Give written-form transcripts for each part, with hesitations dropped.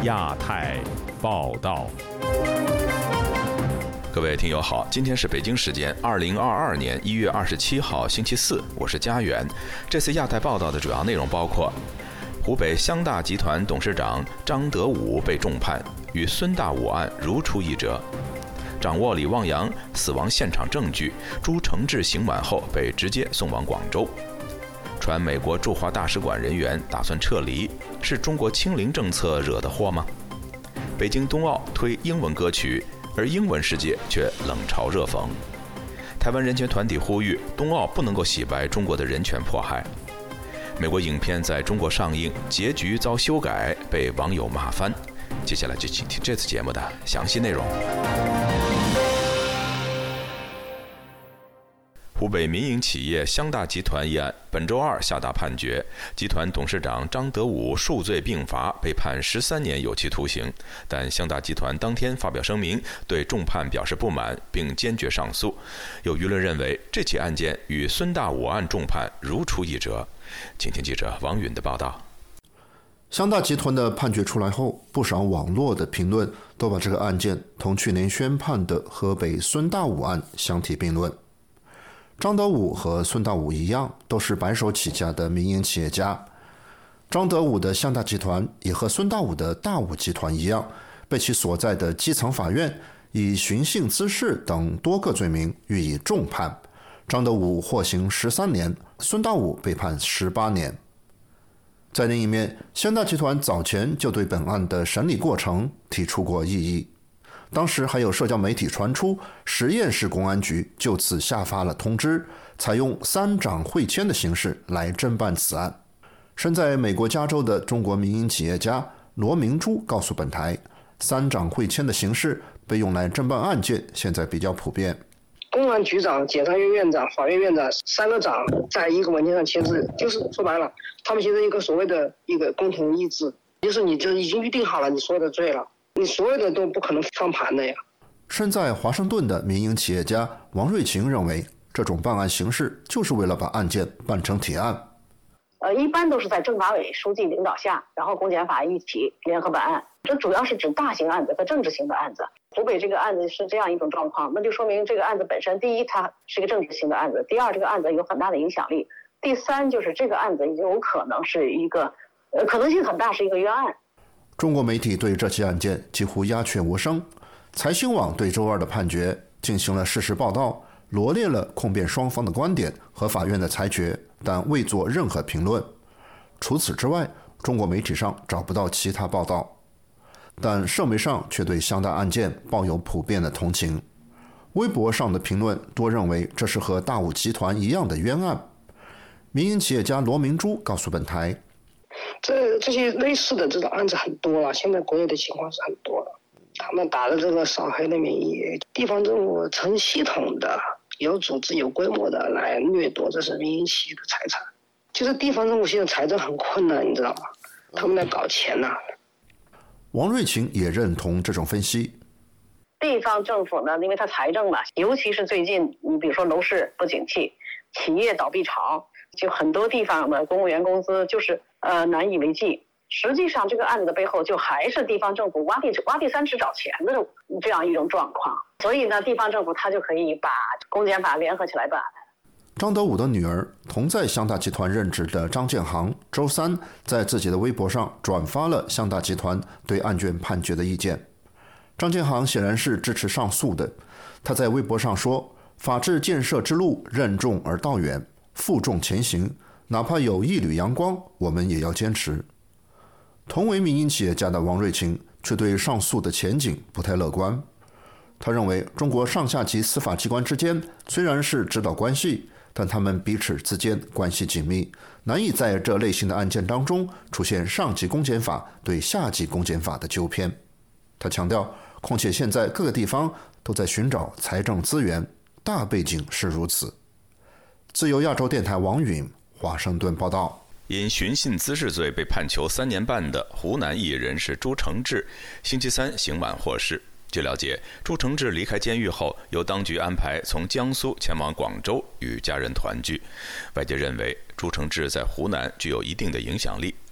亚太报道。 各位听友好，今天是北京时间2022年1月27号星期四，我是佳远。这次亚太报道的主要内容包括：湖北湘大集团董事长张德武被重判，与孙大武案如出一辙；掌握李旺阳死亡现场证据，朱承志刑满后被直接送往广州；传美国驻华大使馆人员打算撤离，是中国清零政策惹的祸吗？北京冬奥推英文歌曲，而英文世界却冷嘲热讽。台湾人权团体呼吁冬奥不能够洗白中国的人权迫害。美国影片在中国上映，结局遭修改，被网友骂翻。接下来就请听这次节目的详细内容。湖北民营企业湘大集团一案本周二下达判决，集团董事长张德武数罪并罚，被判13年有期徒刑。但湘大集团当天发表声明，对重判表示不满，并坚决上诉。有舆论认为，这起案件与孙大武案重判如出一辙。请听记者王允的报道。 湘大集团的判决出来后，不少网络的评论都把这个案件同去年宣判的河北孙大武案相提并论。张德武和孙大武一样，都是白手起家的民营企业家。张德武的湘大集团也和孙大武的大武集团一样，被其所在的基层法院以寻衅滋事等多个罪名予以重判。张德武获刑13年，孙大武被判18年。在另一面，湘大集团早前就对本案的审理过程提出过异议。当时还有社交媒体传出，十堰市公安局就此下发了通知，采用3长会签的形式来侦办此案。身在美国加州的中国民营企业家罗明珠告诉本台，3长会签的形式被用来侦办案件现在比较普遍。 公安局长、检察院院长、法院院长3个长在一个文件上签字，就是说白了，他们形成一个所谓的一个共同意志，就是你就已经预定好了你所有的罪了，你所有的都不可能翻盘的呀。 身在华盛顿的民营企业家王瑞琴认为，这种办案形式就是为了把案件办成铁案。 一般都是在政法委书记领导下，然后公检法一起联合办案。这主要是指大型案子和政治性的案子。湖北这个案子是这样一种状况，那就说明这个案子本身，第一，它是一个政治性的案子；第二，这个案子有很大的影响力；第三，就是这个案子有可能是一个，可能性很大是一个冤案。 中国媒体对这起案件几乎鸦雀无声。财新网对周二的判决进行了事实报道，罗列了控辩双方的观点和法院的裁决，但未做任何评论。除此之外，中国媒体上找不到其他报道。但社媒上却对湘大案件抱有普遍的同情。微博上的评论多认为这是和大武集团一样的冤案。民营企业家罗明珠告诉本台， 这些类似的这种案子很多了，现在国内的情况是很多了。他们打着这个扫黑的名义，地方政府成系统的、有组织、有规模的来掠夺这是民营企业的财产。就是地方政府现在财政很困难，你知道吗？他们来搞钱呐。 王瑞琴也认同这种分析。 地方政府呢，因为它财政嘛，尤其是最近，你比如说楼市不景气，企业倒闭潮，就很多地方的公务员工资就是难以为继。实际上，这个案子的背后就还是地方政府挖地三尺找钱的这样一种状况。所以呢，地方政府它就可以把公检法联合起来办。 张德武的女儿，同在湘大集团任职的张建航，周三在自己的微博上转发了湘大集团对案卷判决的意见。张建航显然是支持上诉的，他在微博上说：“法治建设之路任重而道远，负重前行，哪怕有一缕阳光，我们也要坚持。”同为民营企业家的王瑞琴却对上诉的前景不太乐观。他认为，中国上下级司法机关之间虽然是指导关系，但他们彼此之间关系紧密，难以在这类型的案件当中出现上级公检法对下级公检法的纠偏。他强调，况且现在各个地方都在寻找财政资源，大背景是如此。自由亚洲电台王允，华盛顿报道。 因寻衅滋事罪被判囚3年半的湖南艺人士朱承志，星期三刑满获释。据了解，朱承志离开监狱后，由当局安排从江苏前往广州与家人团聚。外界认为，朱承志在湖南具有一定的影响力，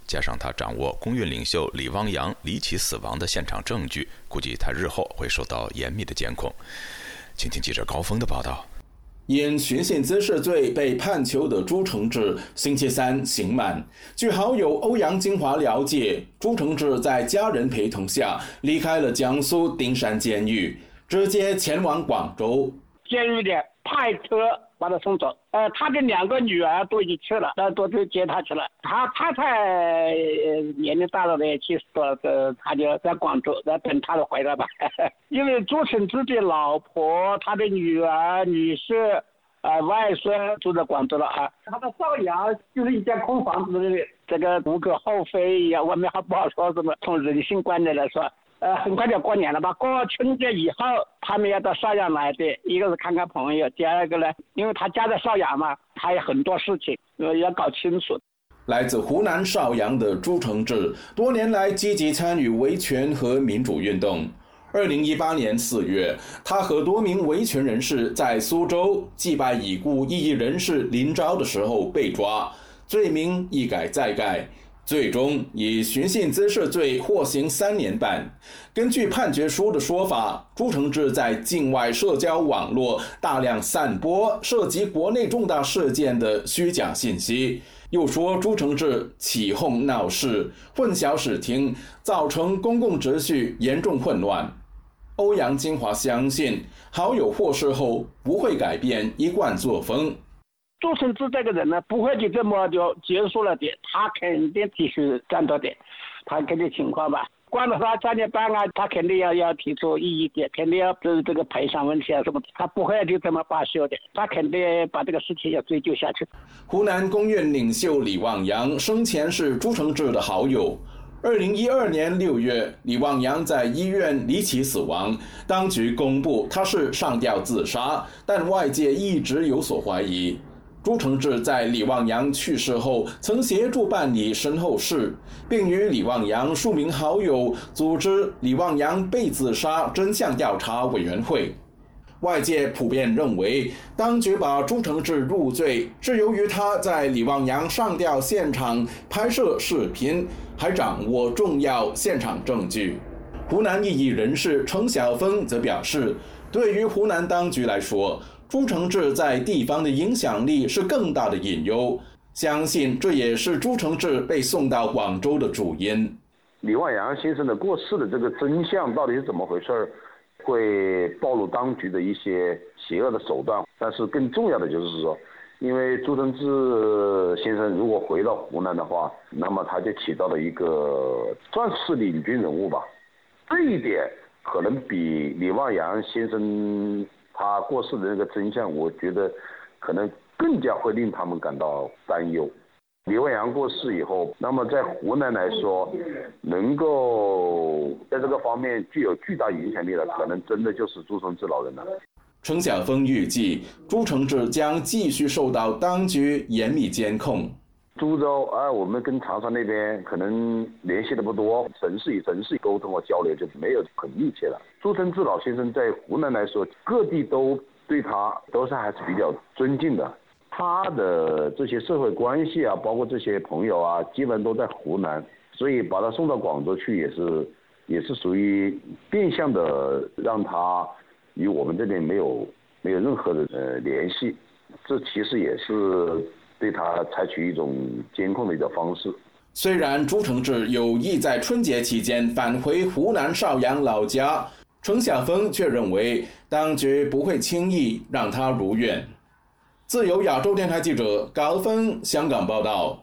加上他掌握公运领袖李旺阳离奇死亡的现场证据，估计他日后会受到严密的监控。请听记者高峰的报道。 因寻衅滋事罪被判囚的朱承志星期三刑满。据好友欧阳金华了解，朱承志在家人陪同下离开了江苏丁山监狱，直接前往广州。 监狱里派车把他送走。他的2个女儿都已经去了，都接他去了。他才年龄大了的70多，他就在广州在等他的回来吧。因为朱承志的老婆、他的女儿、女婿、外孙住在广州了啊。他的邵阳就是一间空房子，这个无可厚非呀，我们还不好说什么。从人性观念来说。很快就过年了吧？过春节以后，他们要到邵阳来的，一个是看看朋友，第二个呢，因为他家在邵阳嘛，他有很多事情要搞清楚。 来自湖南邵阳的朱承志，多年来积极参与维权和民主运动。2018年4月，他和多名维权人士在苏州祭拜已故异议人士林昭的时候被抓，罪名一改再改。最终以寻衅滋事罪获刑3年半。根据判决书的说法，朱承志在境外社交网络大量散播涉及国内重大事件的虚假信息，又说朱承志起哄闹事，混淆视听，造成公共秩序严重混乱。欧阳金华相信，好友获释后不会改变一贯作风。 朱承志这个人呢，不会就这么就结束了的，他肯定继续战斗的，他肯定情况吧。关了他3年半啊，他肯定要提出异议的，肯定要这个赔偿问题啊什么，他不会就这么罢休的，他肯定把这个事情要追究下去。 湖南公运领袖李旺阳生前是朱承志的好友。2012年6月，李旺阳在医院离奇死亡，当局公布他是上吊自杀，但外界一直有所怀疑。朱承志在李旺阳去世后曾协助办理身后事，并与李旺阳数名好友组织李旺阳被自杀真相调查委员会。外界普遍认为，当局把朱承志入罪是由于他在李旺阳上吊现场拍摄视频，还掌握重要现场证据。湖南异议人士程晓峰则表示，对于湖南当局来说，朱承志在地方的影响力是更大的隐忧，相信这也是朱承志被送到广州的主因。 李旺阳先生的过世的这个真相到底是怎么回事，会暴露当局的一些邪恶的手段。但是更重要的就是说，因为朱承志先生如果回到湖南的话，那么他就起到了一个算是领军人物吧。这一点可能比李旺阳先生他过世的那个真相，我觉得可能更加会令他们感到担忧。李旺阳过世以后，那么在湖南来说，能够在这个方面具有巨大影响力的，可能真的就是朱承志老人了。 程晓峰预计，朱承志将继续受到当局严密监控。 株洲我们跟长沙那边可能联系的不多，城市与城市沟通和交流就没有很密切了。朱承志老先生在湖南来说，各地都对他都是还是比较尊敬的。他的这些社会关系啊，包括这些朋友啊，基本都在湖南，所以把他送到广州去也是属于变相的让他与我们这边没有任何的联系，这其实也是对他采取一种监控的一个方式。 虽然朱承志有意在春节期间返回湖南邵阳老家，程晓峰却认为当局不会轻易让他如愿。自由亚洲电台记者高峰香港报道。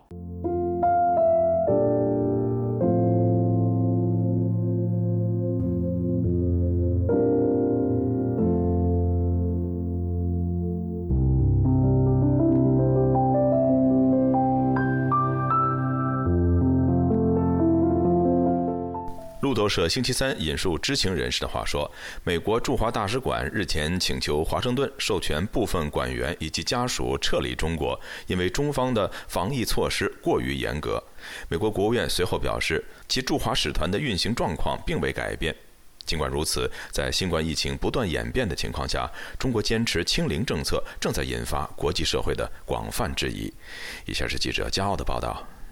路透社星期三引述知情人士的话说，美国驻华大使馆日前请求华盛顿授权部分馆员以及家属撤离中国，因为中方的防疫措施过于严格。美国国务院随后表示，其驻华使团的运行状况并未改变。尽管如此，在新冠疫情不断演变的情况下，中国坚持清零政策正在引发国际社会的广泛质疑。以下是记者骄傲的报道。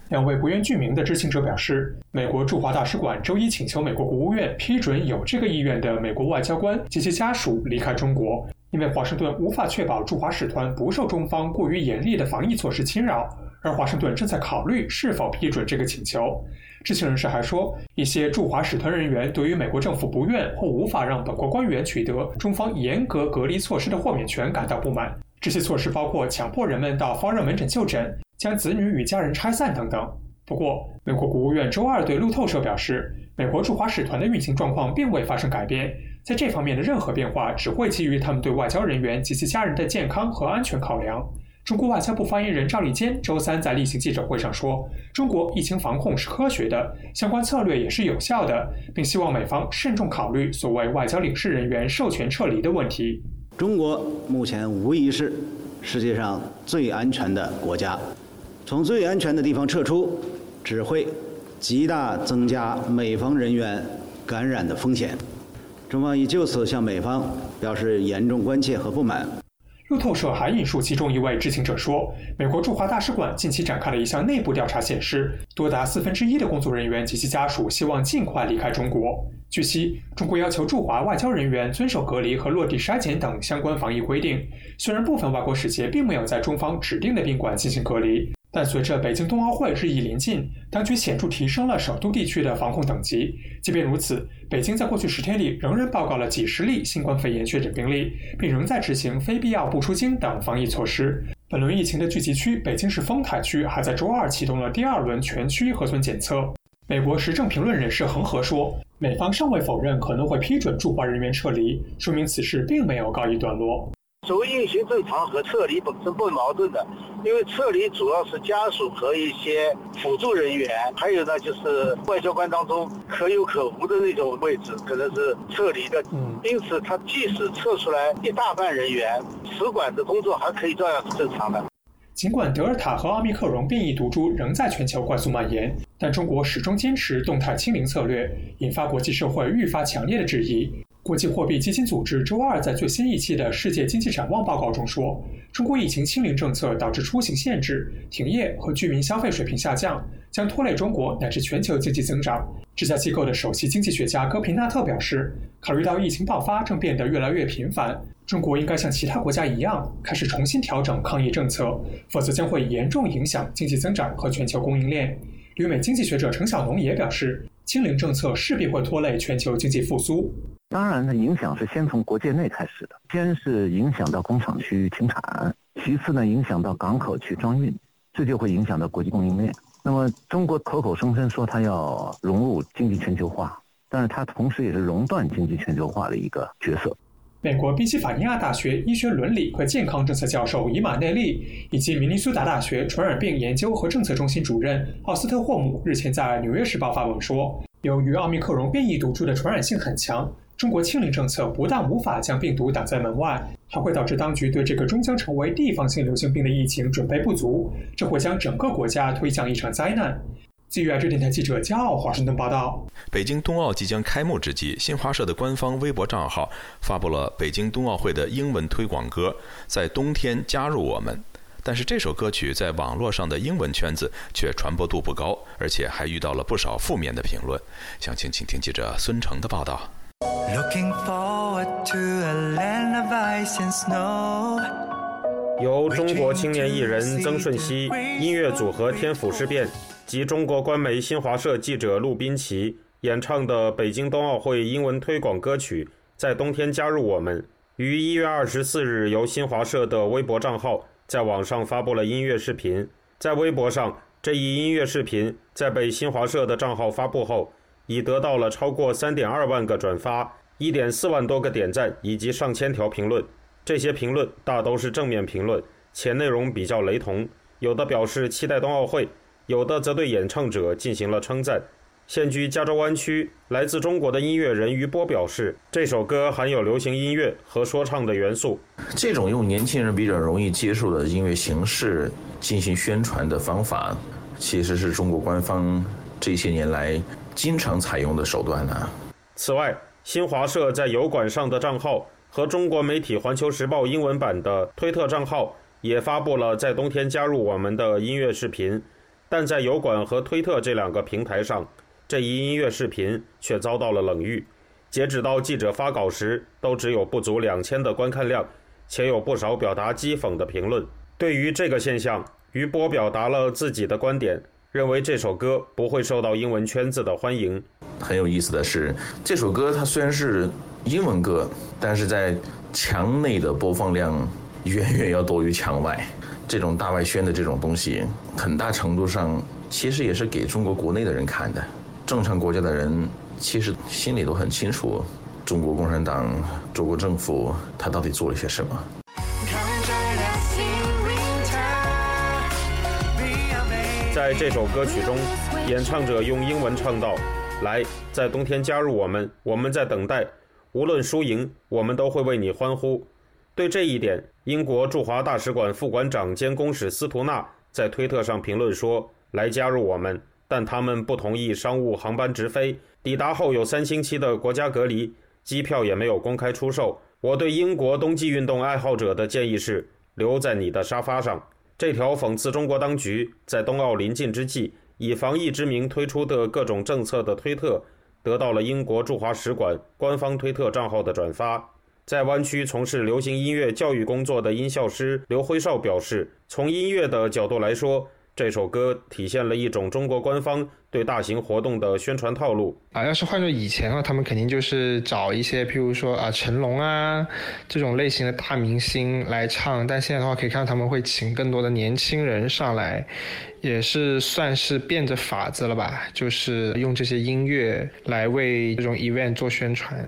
2位不愿具名的知情者表示，美国驻华大使馆周一请求美国国务院批准有这个意愿的美国外交官及其家属离开中国，因为华盛顿无法确保驻华使团不受中方过于严厉的防疫措施侵扰，而华盛顿正在考虑是否批准这个请求。知情人士还说，一些驻华使团人员对于美国政府不愿或无法让本国官员取得中方严格隔离措施的豁免权感到不满。这些措施包括强迫人们到发热门诊就诊、将子女与家人拆散等等。不过，美国国务院周二对路透社表示，美国驻华使团的运行状况并未发生改变，在这方面的任何变化只会基于他们对外交人员及其家人的健康和安全考量。中国外交部发言人赵立坚周三在例行记者会上说，中国疫情防控是科学的，相关策略也是有效的，并希望美方慎重考虑所谓外交领事人员授权撤离的问题。 中国目前无疑是世界上最安全的国家，从最安全的地方撤出，只会极大增加美方人员感染的风险。中方已就此向美方表示严重关切和不满。 路透社还引述其中一位知情者说，美国驻华大使馆近期展开了一项内部调查显示，多达1/4的工作人员及其家属希望尽快离开中国。据悉，中国要求驻华外交人员遵守隔离和落地筛检等相关防疫规定，虽然部分外国使节并没有在中方指定的宾馆进行隔离，但随着北京冬奥会日益临近，当局显著提升了首都地区的防控等级。即便如此，北京在过去10天里仍然报告了几十例新冠肺炎确诊病例，并仍在执行非必要不出京等防疫措施。本轮疫情的聚集区北京市丰台区还在周二启动了第2轮全区核酸检测。美国时政评论人士恒河说，美方尚未否认可能会批准驻华人员撤离，说明此事并没有告一段落。 所谓运行正常和撤离本身不矛盾的，因为撤离主要是家属和一些辅助人员，还有呢就是外交官当中可有可无的那种位置，可能是撤离的。因此，他即使撤出来一大半人员，使馆的工作还可以照样是正常的。 尽管德尔塔和奥密克戎变异毒株仍在全球快速蔓延，但中国始终坚持动态清零策略，引发国际社会愈发强烈的质疑。国际货币基金组织周二在最新一期的世界经济展望报告中说，中国疫情清零政策导致出行限制、停业和居民消费水平下降，将拖累中国乃至全球经济增长。这家机构的首席经济学家戈皮纳特表示，考虑到疫情爆发正变得越来越频繁，中国应该像其他国家一样，开始重新调整抗疫政策，否则将会严重影响经济增长和全球供应链。旅美经济学者陈晓农也表示，清零政策势必会拖累全球经济复苏。 当然呢，影响是先从国界内开始的，先是影响到工厂去停产，其次呢影响到港口去装运，这就会影响到国际供应链。那么中国口口声声说它要融入经济全球化，但是它同时也是熔断经济全球化的一个角色。 美国宾夕法尼亚大学医学伦理和健康政策教授伊马内利以及明尼苏达大学传染病研究和政策中心主任奥斯特霍姆日前在《纽约时报》发文说，由于奥密克戎变异毒株的传染性很强，中国清零政策不但无法将病毒挡在门外，还会导致当局对这个终将成为地方性流行病的疫情准备不足，这会将整个国家推向一场灾难。据亚洲电台记者骄傲华盛顿报道， 北京冬奥即将开幕之际，新华社的官方微博账号发布了北京冬奥会的英文推广歌《在冬天加入我们》，但是这首歌曲在网络上的英文圈子却传播度不高，而且还遇到了不少负面的评论。详情请听记者孙成的报道。 Looking forward to a land of ice and snow。 由中国青年艺人曾舜晞、音乐组合天府事变及中国官媒新华社记者陆滨奇演唱的北京冬奥会英文推广歌曲《在冬天加入我们》，于1月24日由新华社的微博账号在网上发布了音乐视频。在微博上，这一音乐视频在被新华社的账号发布后，已得到了超过3.2万个转发、1.4万多个点赞以及上千条评论。这些评论大都是正面评论，且内容比较雷同，有的表示期待冬奥会，有的则对演唱者进行了称赞。现居加州湾区来自中国的音乐人于波表示，这首歌含有流行音乐和说唱的元素。 这种用年轻人比较容易接受的音乐形式进行宣传的方法，其实是中国官方这些年来经常采用的手段呢。 此外，新华社在油管上的账号和中国媒体环球时报英文版的推特账号也发布了在冬天加入我们的音乐视频。 但在油管和推特这两个平台上，这一音乐视频却遭到了冷遇。截止到记者发稿时，都只有不足2000的观看量，且有不少表达讥讽的评论。对于这个现象，于波表达了自己的观点，认为这首歌不会受到英文圈子的欢迎。 很有意思的是，这首歌它虽然是英文歌，但是在墙内的播放量远远要多于墙外。这种大外宣的这种东西，很大程度上其实也是给中国国内的人看的。正常国家的人其实心里都很清楚，中国共产党、中国政府他到底做了些什么。 在这首歌曲中，演唱者用英文唱道：“来，在冬天加入我们，我们在等待，无论输赢，我们都会为你欢呼。”对这一点，英国驻华大使馆副馆长兼公使斯图纳在推特上评论说：“来加入我们，但他们不同意商务航班直飞，抵达后有3星期的国家隔离，机票也没有公开出售。我对英国冬季运动爱好者的建议是，留在你的沙发上。”这条讽刺中国当局在冬奥临近之际以防疫之名推出的各种政策的推特，得到了英国驻华使馆官方推特账号的转发。在湾区从事流行音乐教育工作的音效师刘辉少表示，从音乐的角度来说，这首歌体现了一种中国官方对大型活动的宣传套路。 要是换作以前他们肯定就是找一些譬如说成龙这种类型的大明星来唱，但现在的话可以看到他们会请更多的年轻人上来，也是算是变着法子了吧，就是用这些音乐来为这种 event 做宣传。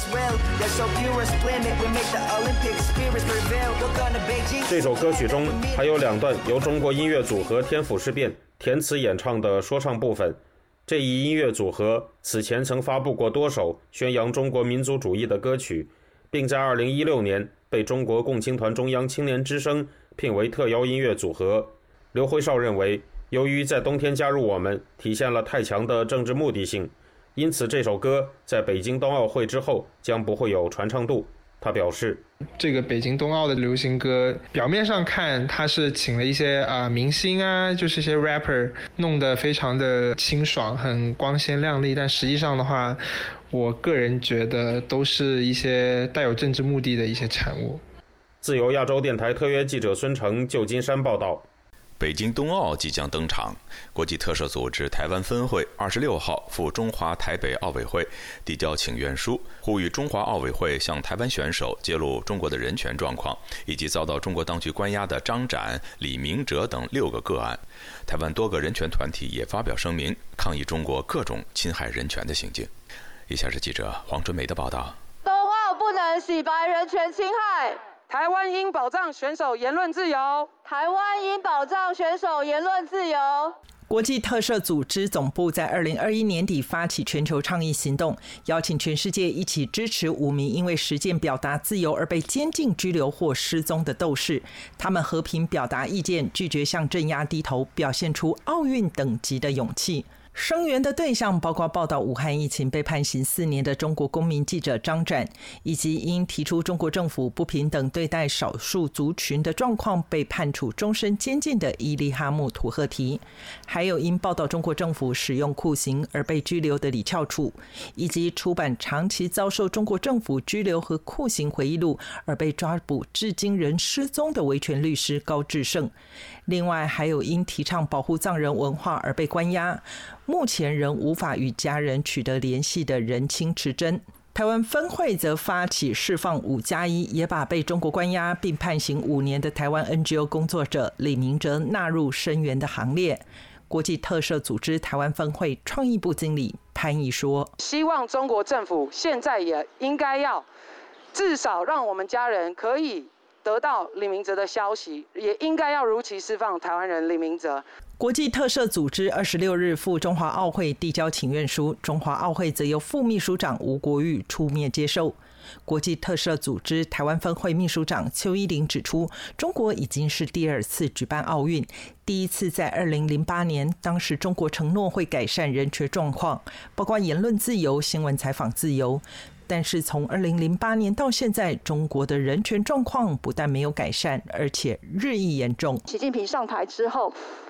这首歌曲中还有2段由中国音乐组合天府事变填词演唱的说唱部分。这一音乐组合此前曾发布过多首宣扬中国民族主义的歌曲，并在2016年被中国共青团中央青年之声聘为特邀音乐组合。刘辉少认为，由于在冬天加入我们体现了太强的政治目的性，因此这首歌在北京冬奥会之后将不会有传唱度。他表示， 这个北京冬奥的流行歌表面上看他是请了一些明星就是一些 rapper 弄得非常的清爽很光鲜亮丽，但实际上的话我个人觉得都是一些带有政治目的的一些产物。 自由亚洲电台特约记者孙成旧金山报道。 北京冬奥即将登场，国际特赦组织台湾分会26号赴中华台北奥委会递交请愿书，呼吁中华奥委会向台湾选手揭露中国的人权状况，以及遭到中国当局关押的张展、李明哲等6个个案。台湾多个人权团体也发表声明，抗议中国各种侵害人权的行径。以下是记者黄春梅的报道。 冬奥不能洗白人权侵害， 台湾应保障选手言论自由。 台湾应保障选手言论自由。 国际特赦组织总部在2021年底发起全球倡议行动，邀请全世界一起支持5名因为实践表达自由而被监禁、拘留或失踪的斗士。他们和平表达意见，拒绝向镇压低头，表现出奥运等级的勇气。声援的对象包括报道武汉疫情被判刑4年的中国公民记者张展，以及因提出中国政府不平等对待少数族群的状况被判处终身监禁的伊利哈木土赫提，还有因报道中国政府使用酷刑而被拘留的李翘楚，以及出版长期遭受中国政府拘留和酷刑回忆录而被抓捕至今仍失踪的维权律师高志胜。另外还有因提倡保护藏人文化而被关押，目前仍无法与家人取得联系的人亲池珍。台湾分会则发起释放5+1，也把被中国关押并判刑5年的台湾 NGO 工作者李明哲纳入声援的行列。国际特赦组织台湾分会创意部经理潘毅说， 希望中国政府现在也应该要至少让我们家人可以得到李明哲的消息，也应该要如期释放台湾人李明哲。 国际特赦组织26日赴中华奥会递交请愿书，中华奥会则由副秘书长吴国玉出面接受。国际特赦组织台湾分会秘书长邱依林指出，中国已经是第2次举办奥运，第一次在2008年，当时中国承诺会改善人权状况，包括言论自由、新闻采访自由。但是从2008年到现在，中国的人权状况不但没有改善，而且日益严重。 习近平上台之后，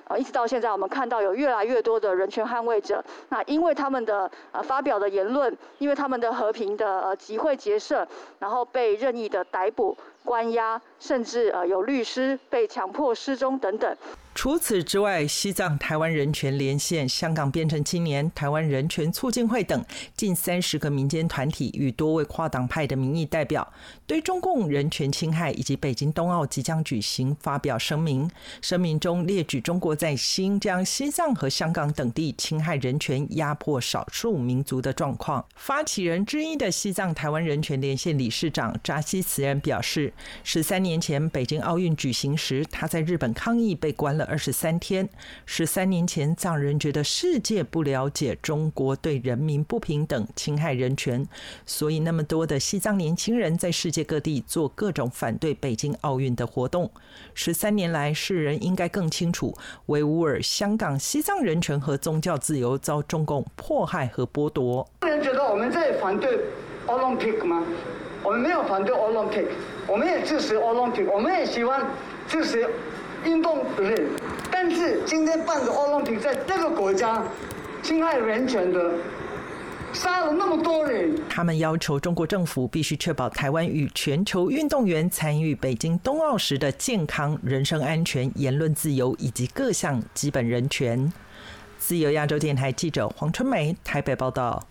一直到现在我们看到有越来越多的人权捍卫者，那因为他们的发表的言论，因为他们的和平的集会结社，然后被任意的逮捕、关押，甚至有律师被强迫失踪等等。 除此之外，西藏台湾人权连线、香港边城青年、台湾人权促进会等近30个民间团体与多位跨党派的民意代表，对中共人权侵害以及北京冬奥即将举行发表声明。声明中列举中国在新疆、西藏和香港等地侵害人权、压迫少数民族的状况。发起人之一的西藏台湾人权连线理事长扎西慈人表示，13年前北京奥运举行时，他在日本抗议被关了23天。13年前，藏人觉得世界不了解中国对人民不平等、侵害人权，所以那么多的西藏年轻人在世界各地做各种反对北京奥运的活动。13年来，世人应该更清楚，维吾尔、香港、西藏人权和宗教自由遭中共迫害和剥夺。 有人觉得我们在反对 Olympic 吗？我们没有反对 Olympic， 我们也支持 Olympic， 我们也希望支持运动人，但是今天办的奥林匹克在这个国家侵害人权的，杀了那么多人。 他们要求中国政府必须确保台湾与全球运动员参与北京冬奥时的健康、人身安全、言论自由以及各项基本人权。自由亚洲电台记者黄春梅台北报道。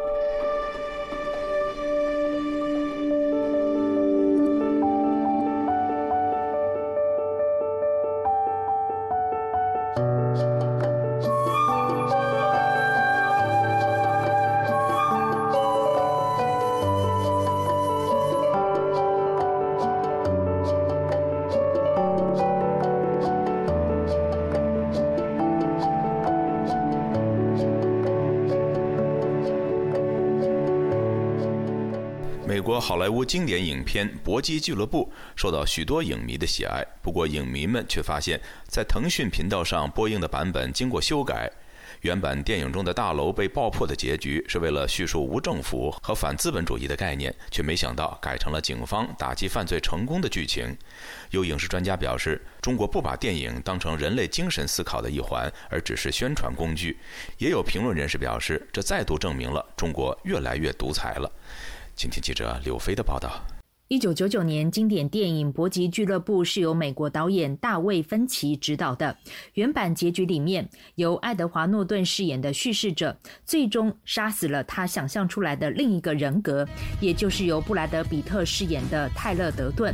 美国好莱坞经典影片《搏击俱乐部》受到许多影迷的喜爱，不过影迷们却发现，在腾讯频道上播映的版本经过修改。原版电影中的大楼被爆破的结局是为了叙述无政府和反资本主义的概念，却没想到改成了警方打击犯罪成功的剧情。有影视专家表示，中国不把电影当成人类精神思考的一环，而只是宣传工具。也有评论人士表示，这再度证明了中国越来越独裁了。请听记者柳飞的报道。 1999年经典电影《搏击俱乐部》是由美国导演大卫·芬奇执导的。原版结局里面，由爱德华·诺顿饰演的叙事者最终杀死了他想象出来的另一个人格，也就是由布莱德·彼特饰演的泰勒·德顿。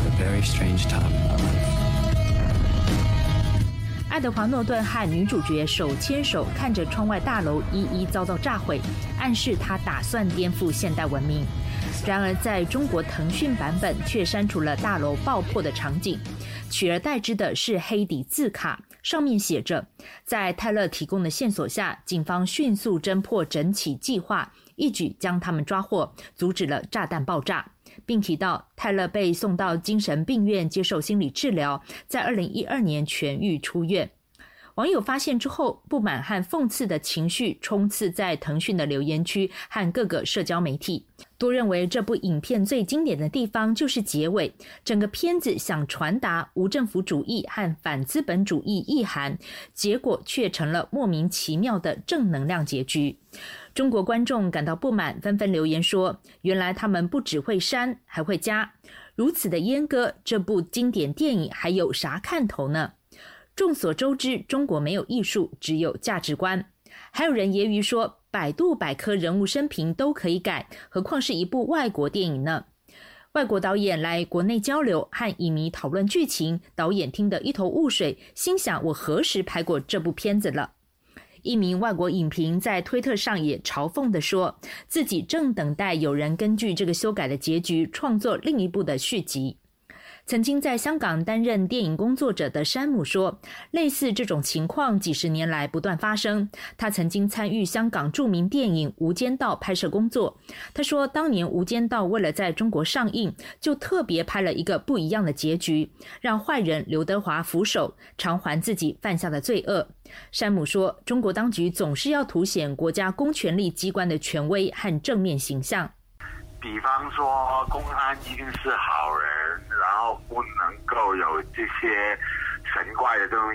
爱德华·诺顿和女主角手牵手看着窗外大楼一一遭到炸毁，暗示他打算颠覆现代文明。然而在中国腾讯版本却删除了大楼爆破的场景，取而代之的是黑底字卡，上面写着，在泰勒提供的线索下，警方迅速侦破整起计划，一举将他们抓获，阻止了炸弹爆炸，并提到泰勒被送到精神病院接受心理治疗，在2012年痊愈出院。网友发现之后，不满和讽刺的情绪冲刺在腾讯的留言区和各个社交媒体，多认为这部影片最经典的地方就是结尾，整个片子想传达无政府主义和反资本主义意涵，结果却成了莫名其妙的正能量结局。中国观众感到不满，纷纷留言说，原来他们不只会删还会加，如此的阉割，这部经典电影还有啥看头呢？众所周知，中国没有艺术，只有价值观。还有人揶揄说，百度百科人物生平都可以改，何况是一部外国电影呢？外国导演来国内交流，和影迷讨论剧情，导演听得一头雾水，心想我何时拍过这部片子了？一名外国影评在推特上也嘲讽地说，自己正等待有人根据这个修改的结局创作另一部的续集。曾经在香港担任电影工作者的山姆说，类似这种情况几十年来不断发生。他曾经参与香港著名电影《无间道》拍摄工作。他说，当年《无间道》为了在中国上映，就特别拍了一个不一样的结局，让坏人刘德华俯首，偿还自己犯下的罪恶。山姆说，中国当局总是要凸显国家公权力机关的权威和正面形象。 比方说，公安一定是好人，然后不能够有这些神怪的东西。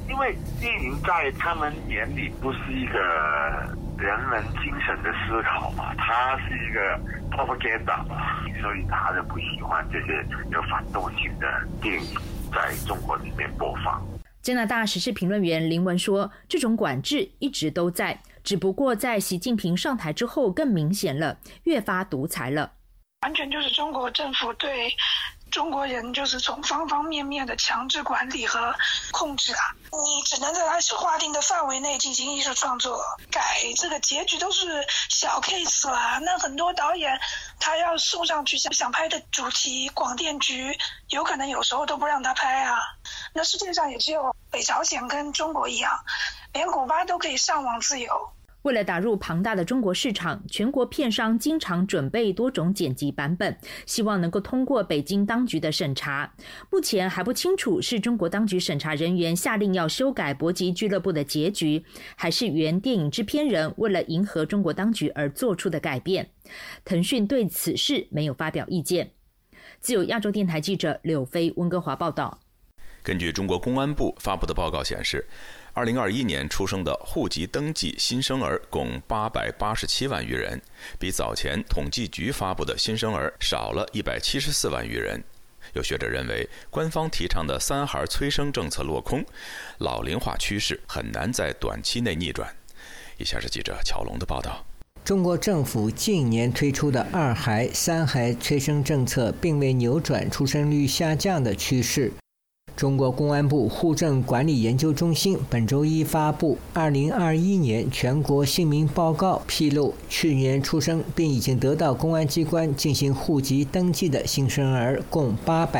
因为电影在他们眼里不是一个人文精神的思考嘛，它是一个 propaganda 嘛，所以他就不喜欢这些有反动性的电影在中国里面播放。 加拿大时事评论员林文说，这种管制一直都在，只不过在习近平上台之后更明显了，越发独裁了。 完全就是中国政府对中国人就是从方方面面的强制管理和控制啊，你只能在他划定的范围内进行艺术创作，改这个结局都是小 case 啦。那很多导演他要送上去想拍的主题，广电局有可能有时候都不让他拍啊。那世界上也只有北朝鲜跟中国一样，连古巴都可以上网自由。 为了打入庞大的中国市场，全国片商经常准备多种剪辑版本，希望能够通过北京当局的审查。目前还不清楚是中国当局审查人员下令要修改搏击俱乐部的结局，还是原电影制片人为了迎合中国当局而做出的改变。腾讯对此事没有发表意见。自由亚洲电台记者柳飞温哥华报道。 根据中国公安部发布的报告显示，2021年出生的户籍登记新生儿共887万余人，比早前统计局发布的新生儿少了174万余人。有学者认为，官方提倡的三孩催生政策落空，老龄化趋势很难在短期内逆转。以下是记者乔龙的报道。 中国政府近年推出的二孩、三孩催生政策并未扭转出生率下降的趋势。中国公安部户政管理研究中心本周一发布2021年全国姓名报告，披露去年出生并已经得到公安机关进行户籍登记的新生儿共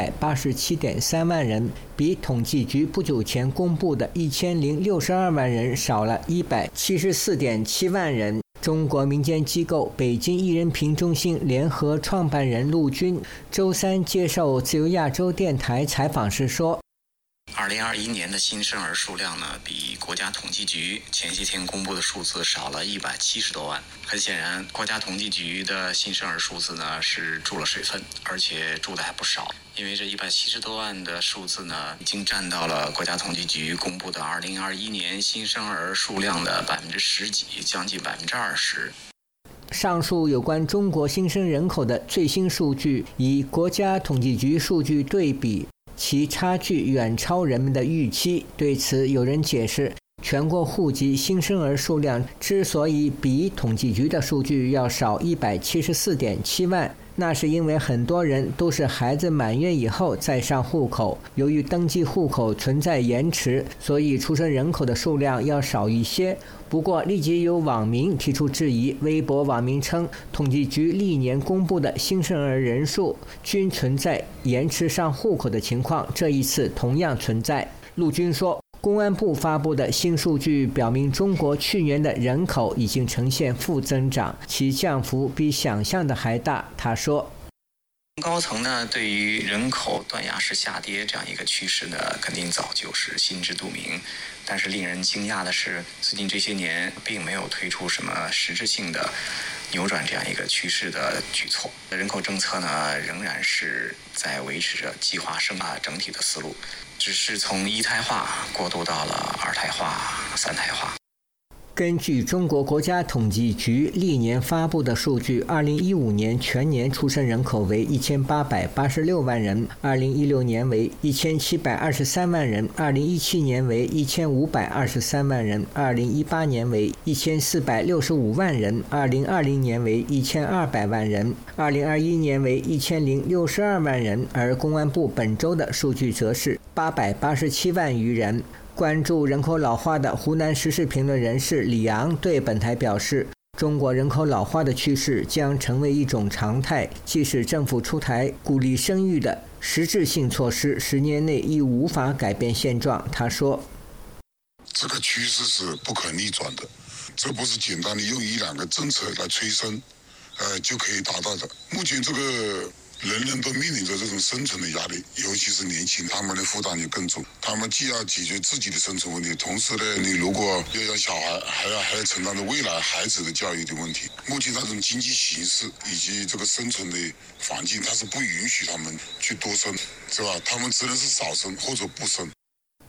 887.3万人，比统计局不久前公布的1062万人少了174.7万人。中国民间机构北京艺人评中心联合创办人陆军周三接受自由亚洲电台采访时说 ，2021年的新生儿数量呢，比国家统计局前些天公布的数字少了170多万。很显然，国家统计局的新生儿数字呢是注了水分，而且注的还不少。因为这170多万的数字呢，已经占到了国家统计局公布的2021年新生儿数量的10%几，将近20%。 上述有关中国新生人口的最新数据，以国家统计局数据对比，其差距远超人们的预期。对此，有人解释，全国户籍新生儿数量之所以比统计局的数据要少174.7万，那是因为很多人都是孩子满月以后再上户口，由于登记户口存在延迟，所以出生人口的数量要少一些。不过立即有网民提出质疑，微博网民称，统计局历年公布的新生儿人数均存在延迟上户口的情况，这一次同样存在。陆军说，公安部发布的新数据表明，中国去年的人口已经呈现负增长，其降幅比想象的还大。他说， 高层呢，对于人口断崖式下跌这样一个趋势呢，肯定早就是心知肚明。但是令人惊讶的是，最近这些年并没有推出什么实质性的扭转这样一个趋势的举措。人口政策呢，仍然是在维持着计划生育整体的思路，只是从一胎化过渡到了二胎化、三胎化。 根据中国国家统计局历年发布的数据，2015年全年出生人口为1886万人，2016年为1723万人，2017年为1523万人，2018年为1465万人，2020年为1200万人，2021年为1062万人，而公安部本周的数据则是887万余人。关注人口老化的湖南时事评论人士李昂对本台表示，中国人口老化的趋势将成为一种常态，即使政府出台鼓励生育的实质性措施，10年内亦无法改变现状。他说， 这个趋势是不可逆转的，这不是简单的用1-2个政策来催生就可以达到的。目前这个人人都面临着这种生存的压力，尤其是年轻人，他们的负担也更重。他们既要解决自己的生存问题，同时呢，你如果要养小孩，还要承担着未来孩子的教育的问题。目前那种经济形势以及这个生存的环境，它是不允许他们去多生，是吧？他们只能是少生或者不生。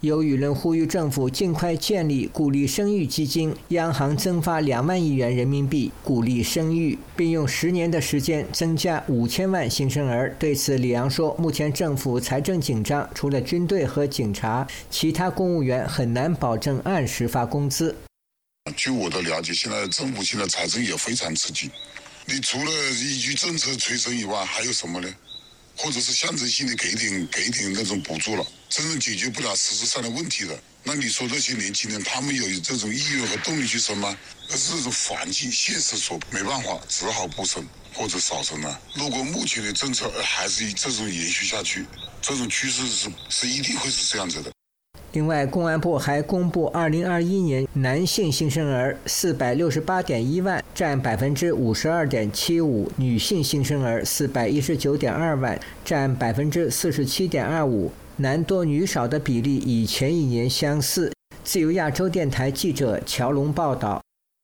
有舆论呼吁政府尽快建立鼓励生育基金，央行增发2万亿元人民币鼓励生育，并用10年的时间增加5000万新生儿。对此，李阳说，目前政府财政紧张，除了军队和警察，其他公务员很难保证按时发工资。 据我的了解，现在政府现在财政也非常吃紧，你除了依据政策催生以外，还有什么呢？或者是象征性的给点那种补助了，真正解决不了实质上的问题的。那你说这些年轻人他们有这种意愿和动力去生吗？那是这种环境现实所没办法，只好不生或者少生了。如果目前的政策还是以这种延续下去，这种趋势是一定会是这样子的。 另外，公安部还公布2021年男性新生儿468.1万，占52.75%；女性新生儿419.2万，占47.25%。男多女少的比例与前一年相似。自由亚洲电台记者乔龙报道。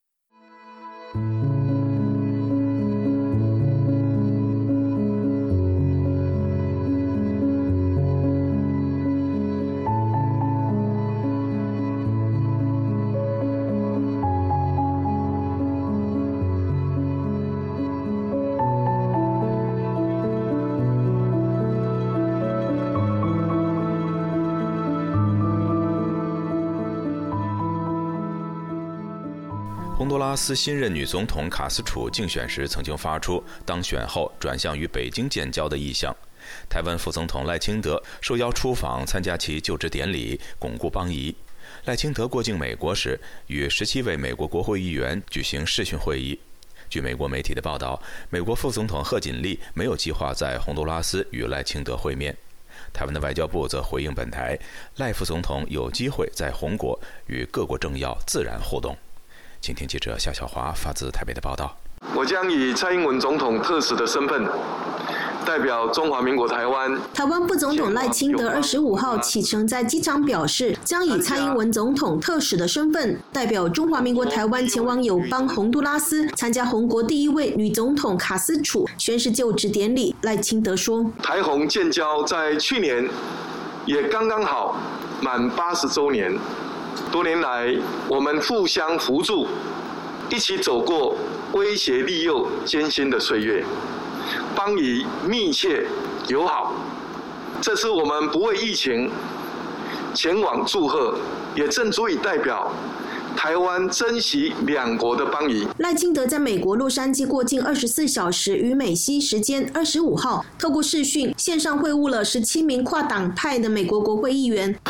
洪都拉斯新任女总统卡斯楚竞选时曾经发出当选后转向与北京建交的意向。台湾副总统赖清德受邀出访参加其就职典礼，巩固邦谊。赖清德过境美国时，与17位美国国会议员举行视讯会议。据美国媒体的报道，美国副总统贺锦丽没有计划在洪都拉斯与赖清德会面。台湾的外交部则回应本台，赖副总统有机会在洪国与各国政要自然互动。请听记者夏小华发自台北的报道。 我将以蔡英文总统特使的身份，代表中华民国台湾。 台湾副总统赖清德25号启程在机场表示，将以蔡英文总统特使的身份，代表中华民国台湾前往友邦洪都拉斯参加洪国第1位女总统卡斯楚宣誓就职典礼。赖清德说， 台洪建交在去年也刚刚好满80周年。多年来，我们互相扶助，一起走过威胁利诱艰辛的岁月，邦谊密切友好。这次我们不畏疫情前往祝贺，也正足以代表台湾珍惜两国的邦谊。 赖清德在美国洛杉矶过境24小时，于美西时间25号透过视讯线上会晤了17名跨党派的美国国会议员。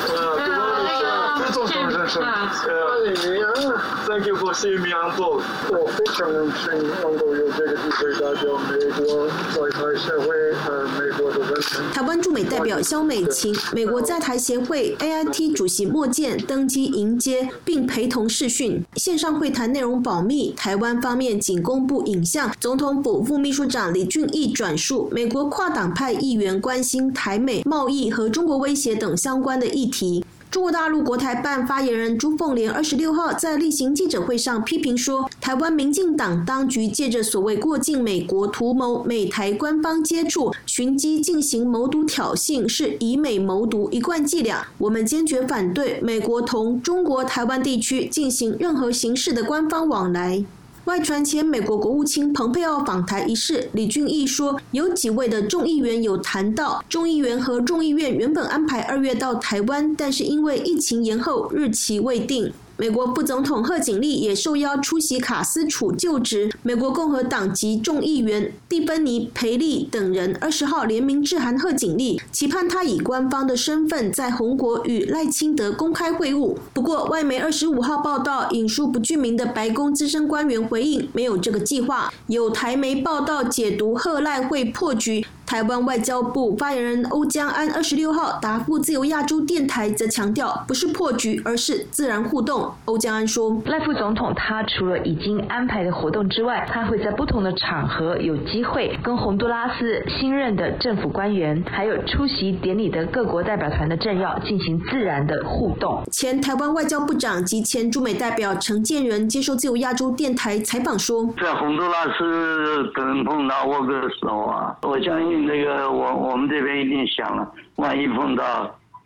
Thank you for seeing me on board. 我非常荣幸能够有这个机会代表美国在台协会美国的人民。 台湾驻美代表萧美琴、美国在台协会 AIT 主席莫健登机迎接，并陪同视讯。线上会谈内容保密，台湾方面仅公布影像。总统府副秘书长李俊毅转述，美国跨党派议员关心台美贸易和中国威胁等相关的议题。中国大陆国台办发言人朱凤莲26号在例行记者会上批评说，台湾民进党当局借着所谓过境美国图谋美台官方接触，寻机进行谋独挑衅，是以美谋独一贯伎俩。我们坚决反对美国同中国台湾地区进行任何形式的官方往来。外传前美国国务卿蓬佩奥访台一事，李俊毅说，有几位的众议员有谈到，众议员和众议院原本安排2月到台湾，但是因为疫情延后，日期未定。美国副总统贺锦丽也受邀出席卡斯楚就职，美国共和党籍众议员蒂芬妮·培利等人20号联名致函贺锦丽，期盼他以官方的身份在洪国与赖清德公开会晤。不过，外媒25号报道引述不具名的白宫资深官员回应，没有这个计划。有台媒报道解读贺赖会破局。台湾外交部发言人欧江安26号答复自由亚洲电台，则强调不是破局，而是自然互动。欧江安说， 赖副总统他除了已经安排的活动之外，他会在不同的场合有机会跟洪都拉斯新任的政府官员，还有出席典礼的各国代表团的政要进行自然的互动。 前台湾外交部长及前驻美代表陈建仁接受自由亚洲电台采访说， 在洪都拉斯可能碰到握个手啊，我相信这个我们这边一定想了，万一碰到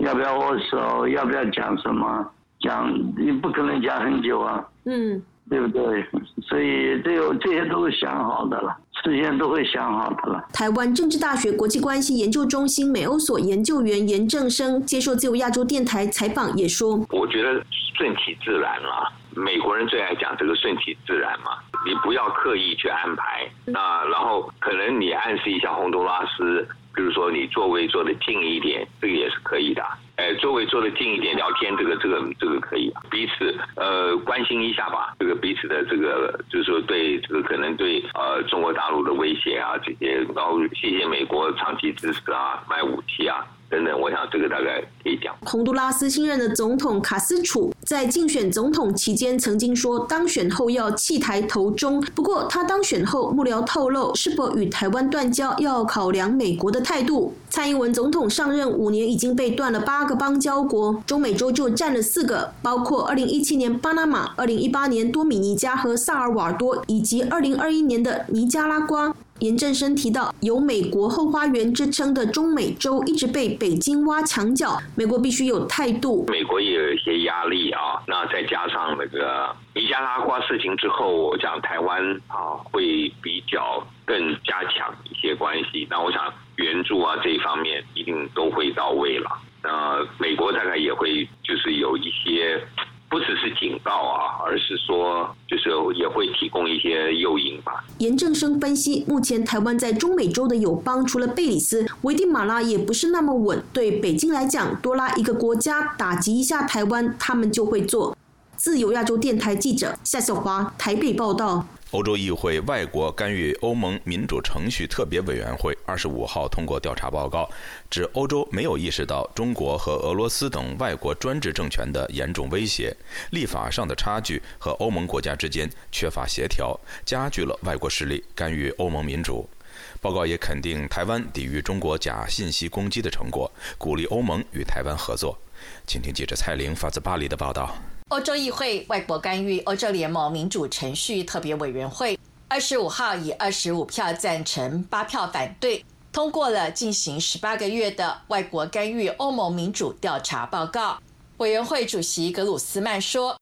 要不要握手，要不要讲什么，讲你不可能讲很久啊，对不对？所以这些都是想好的了，事先都会想好的了。 台湾政治大学国际关系研究中心美欧所研究员严正生接受自由亚洲电台采访也说， 我觉得顺其自然啦，美国人最爱讲这个顺其自然嘛，你不要刻意去安排，那然后可能你暗示一下洪都拉斯，比如说你座位坐得近一点，这个也是可以的。座位坐得近一点，聊天这个可以，彼此关心一下吧。这个彼此的这个就是说对这个可能对中国大陆的威胁啊这些，然后谢谢美国长期支持啊，卖武器啊等等，我想这个大概可以讲。 洪都拉斯新任的总统卡斯楚在竞选总统期间曾经说，当选后要弃台投中。不过他当选后，幕僚透露是否与台湾断交要考量美国的态度。蔡英文总统上任5年，已经被断了8个邦交国，中美洲就占了4个，包括2017年巴拿马、2018年多米尼加和萨尔瓦多，以及2021年的尼加拉瓜。严正生提到，有美国后花园之称的中美洲一直被北京挖墙脚，美国必须有态度。 美国也有一些压力啊，那再加上那个尼加拉瓜事情之后，我讲台湾会比较更加强一些关系。那我想援助啊这一方面一定都会到位了。美国大概也会就是有一些。不只是警告啊，而是说就是也会提供一些诱因吧。 严正生分析，目前台湾在中美洲的友邦除了贝里斯、危地马拉也不是那么稳，对北京来讲，多拉一个国家打击一下台湾，他们就会做。自由亚洲电台记者夏小华台北报道。 欧洲议会外国干预欧盟民主程序特别委员会25号通过调查报告，指欧洲没有意识到中国和俄罗斯等外国专制政权的严重威胁，立法上的差距和欧盟国家之间缺乏协调，加剧了外国势力干预欧盟民主。报告也肯定台湾抵御中国假信息攻击的成果，鼓励欧盟与台湾合作。请听记者蔡玲发自巴黎的报道。 欧洲议会外国干预欧洲联盟民主程序特别委员会25号以25票赞成、8票反对，通过了进行18个月的外国干预欧盟民主调查报告。委员会主席格鲁斯曼说，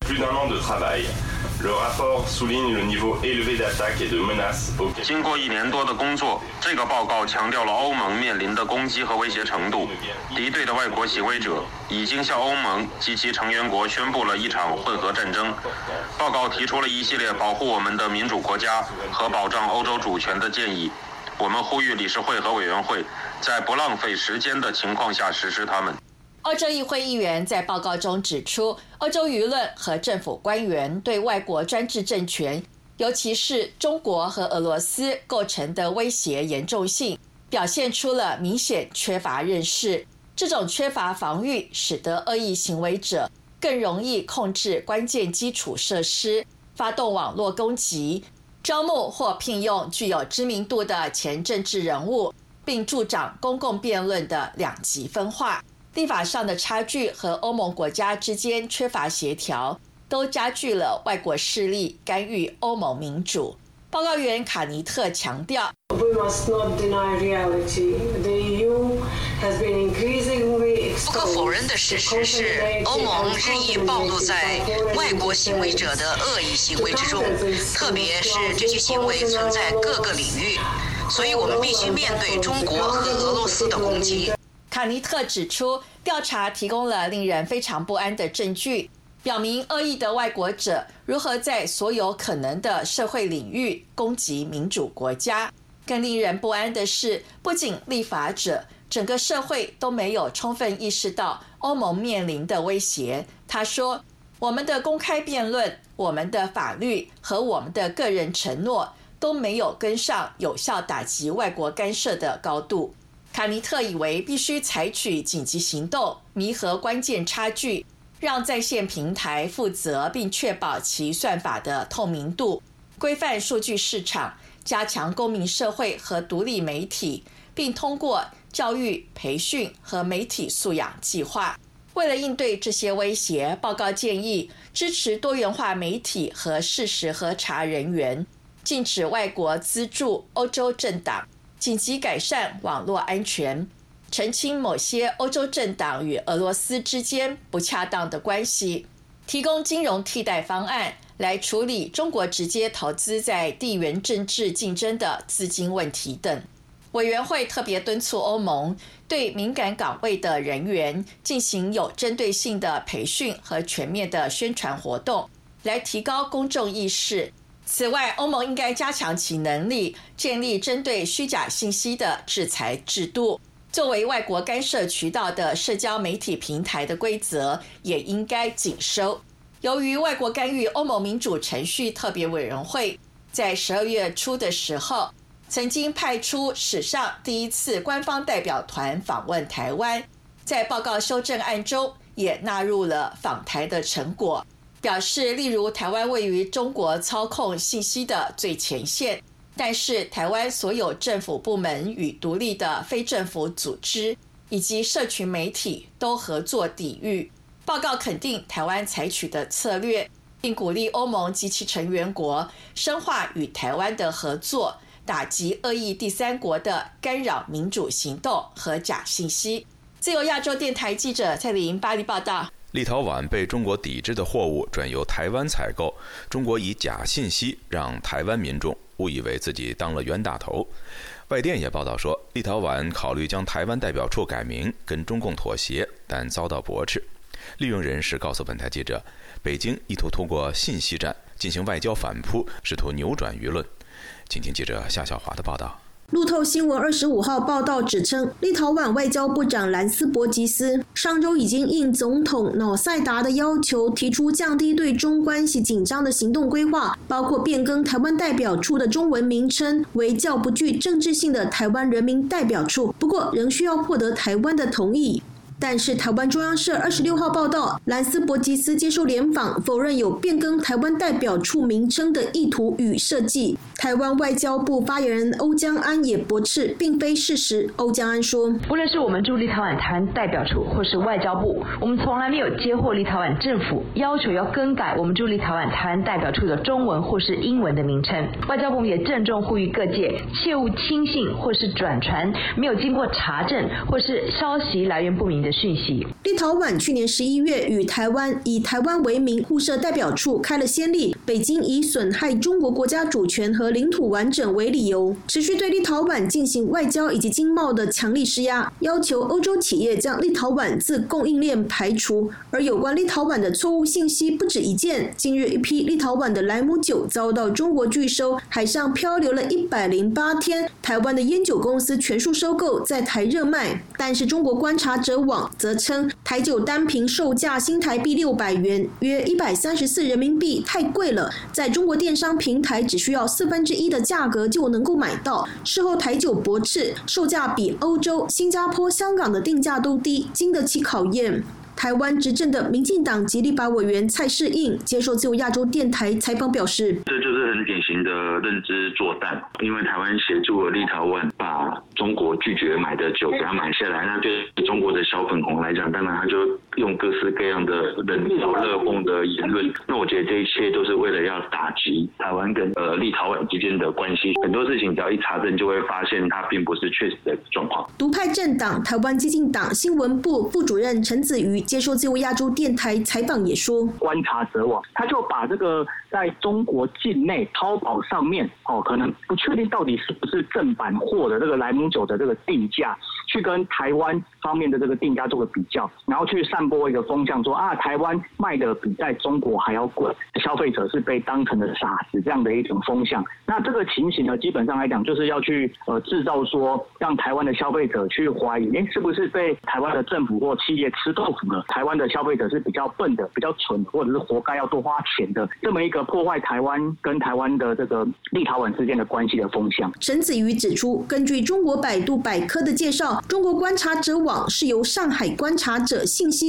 经过1年多的工作，这个报告强调了欧盟面临的攻击和威胁程度。敌对的外国行为者已经向欧盟及其成员国宣布了一场混合战争。报告提出了一系列保护我们的民主国家和保障欧洲主权的建议。我们呼吁理事会和委员会在不浪费时间的情况下实施它们。 欧洲议会议员在报告中指出，欧洲舆论和政府官员对外国专制政权，尤其是中国和俄罗斯构成的威胁严重性，表现出了明显缺乏认识。这种缺乏防御，使得恶意行为者更容易控制关键基础设施，发动网络攻击，招募或聘用具有知名度的前政治人物，并助长公共辩论的两极分化。立法上的差距和欧盟国家之间缺乏协调，都加剧了外国势力干预欧盟民主。报告员卡尼特强调， 不可否认的事实是，欧盟日益暴露在外国行为者的恶意行为之中，特别是这些行为存在各个领域，所以我们必须面对中国和俄罗斯的攻击。 卡尼特指出，调查提供了令人非常不安的证据，表明恶意的外国者如何在所有可能的社会领域攻击民主国家。更令人不安的是，不仅立法者，整个社会都没有充分意识到欧盟面临的威胁。他说，我们的公开辩论、我们的法律和我们的个人承诺都没有跟上有效打击外国干涉的高度。卡尼特以为必须采取紧急行动，弥合关键差距，让在线平台负责并确保其算法的透明度，规范数据市场，加强公民社会和独立媒体，并通过教育、培训和媒体素养计划。为了应对这些威胁，报告建议支持多元化媒体和事实核查人员，禁止外国资助欧洲政党，紧急改善网络安全， 澄清某些欧洲政党与俄罗斯之间不恰当的关系，提供金融替代方案来处理中国直接投资在地缘政治竞争的资金问题等。委员会特别敦促欧盟对敏感岗位的人员进行有针对性的培训和全面的宣传活动，来提高公众意识。此外，欧盟应该加强其能力，建立针对虚假信息的制裁制度。作为外国干涉渠道的社交媒体平台的规则也应该紧收。由于外国干预欧盟民主程序特别委员会在12月初的时候曾经派出史上第一次官方代表团访问台湾，在报告修正案中也纳入了访台的成果，表示例如台湾位于中国操控信息的最前线，但是台湾所有政府部门与独立的非政府组织以及社群媒体都合作抵御。报告肯定台湾采取的策略，并鼓励欧盟及其成员国深化与台湾的合作，打击恶意第三国的干扰民主行动和假信息。自由亚洲电台记者蔡玲巴黎报道。 立陶宛被中国抵制的货物转由台湾采购，中国以假信息让台湾民众误以为自己当了冤大头。外电也报道说，立陶宛考虑将台湾代表处改名，跟中共妥协，但遭到驳斥。利用人士告诉本台记者，北京意图通过信息战进行外交反扑，试图扭转舆论。请听记者夏小华的报道。 路透新闻25号报道指称，立陶宛外交部长兰斯伯吉斯上周已经应总统瑙塞达的要求，提出降低对中关系紧张的行动规划，包括变更台湾代表处的中文名称为较不具政治性的台湾人民代表处，不过仍需要获得台湾的同意。但是台湾中央社26号报道，兰斯伯吉斯接受联访，否认有变更台湾代表处名称的意图与设计。台湾外交部发言人欧江安也驳斥并非事实。欧江安说， 无论是我们驻立陶宛台湾代表处或是外交部，我们从来没有接获立陶宛政府要求要更改我们驻立陶宛台湾代表处的中文或是英文的名称。外交部也郑重呼吁各界切勿轻信或是转传没有经过查证或是消息来源不明的讯息。 立陶宛去年11月与台湾以台湾为名互设代表处开了先例，北京以损害中国国家主权和领土完整为理由，持续对立陶宛进行外交以及经贸的强力施压，要求欧洲企业将立陶宛自供应链排除。而有关立陶宛的错误信息不止一件，近日一批立陶宛的莱姆酒遭到中国拒收，海上漂流了108天，台湾的烟酒公司全数收购，在台热卖。但是中国观察者网则称，台酒单瓶售价新台币600元，约134人民币，太贵了，在中国电商平台只需要1/4的价格就能够买到。事后台酒驳斥，售价比欧洲、新加坡、香港的定价都低，经得起考验。台湾执政的民进党及立法委员蔡适应接受自由亚洲电台采访表示， 这就是很典型的认知作战，因为台湾协助了立陶宛把中国拒绝买的酒给他买下来，那对中国的小粉红来讲，当然他就用各式各样的冷嘲热讽的言论。那我觉得这一切都是为了要打击台湾跟立陶宛之间的关系，很多事情只要一查证就会发现它并不是确实的状况。 独派政党台湾基进党新闻部副主任陈子瑜接受自由亚洲电台采访也说， 观察者网他就把这个在中国境内淘宝上面可能不确定到底是不是正版货的这个莱姆酒的这个定价，去跟台湾方面的这个定价做个比较，然后去散播一个风向说台湾卖的比在中国还要贵，消费者是被当成了傻子这样的一种风向。那这个情形呢，基本上来讲就是要去制造说让台湾的消费者去怀疑，是不是被台湾的政府或企业吃豆腐了？台湾的消费者是比较笨的、比较蠢的，或者是活该要多花钱的，这么一个破坏台湾跟台湾的这个立陶宛之间的关系的风向。 陈子瑜指出，根据中国百度百科的介绍，中国观察者网是由上海观察者信息